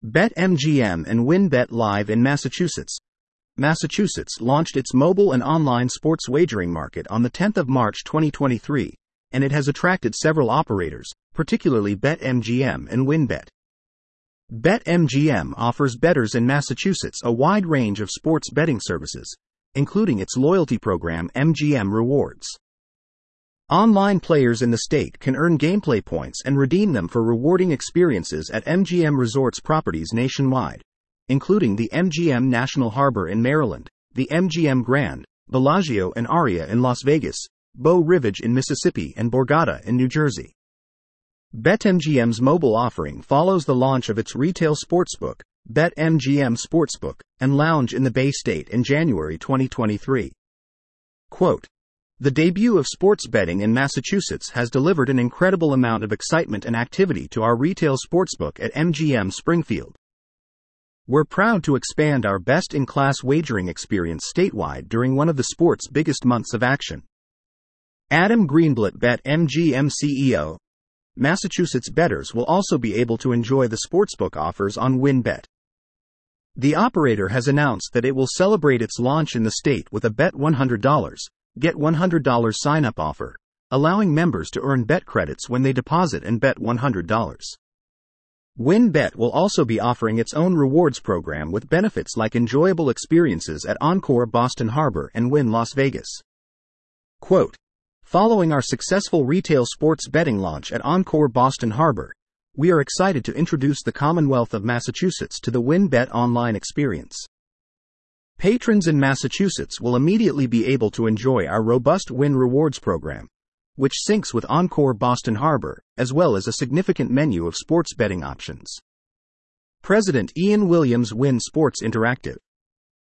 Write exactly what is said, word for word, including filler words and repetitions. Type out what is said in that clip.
BetMGM and WynnBET live in Massachusetts. Massachusetts launched its mobile and online sports wagering market on the tenth of March twenty twenty-three, and it has attracted several operators, particularly BetMGM and WynnBET. BetMGM offers bettors in Massachusetts a wide range of sports betting services, including its loyalty program M G M Rewards. Online players in the state can earn gameplay points and redeem them for rewarding experiences at M G M Resorts properties nationwide, including the M G M National Harbor in Maryland, the M G M Grand, Bellagio and Aria in Las Vegas, Beau Rivage in Mississippi and Borgata in New Jersey. BetMGM's mobile offering follows the launch of its retail sportsbook, BetMGM Sportsbook, and Lounge in the Bay State in January twenty twenty-three. Quote, "The debut of sports betting in Massachusetts has delivered an incredible amount of excitement and activity to our retail sportsbook at M G M Springfield. We're proud to expand our best-in-class wagering experience statewide during one of the sport's biggest months of action." Adam Greenblatt, BetMGM C E O. Massachusetts bettors will also be able to enjoy the sportsbook offers on WynnBET. The operator has announced that it will celebrate its launch in the state with a bet one hundred dollars, get one hundred dollars sign-up offer, allowing members to earn bet credits when they deposit and bet one hundred dollars. WynnBET will also be offering its own rewards program with benefits like enjoyable experiences at Encore Boston Harbor and Wynn Las Vegas. Quote, "Following our successful retail sports betting launch at Encore Boston Harbor, we are excited to introduce the Commonwealth of Massachusetts to the WynnBET online experience. Patrons in Massachusetts will immediately be able to enjoy our robust Wynn Rewards program, which syncs with Encore Boston Harbor, as well as a significant menu of sports betting options." President Ian Williams, Wynn Sports Interactive.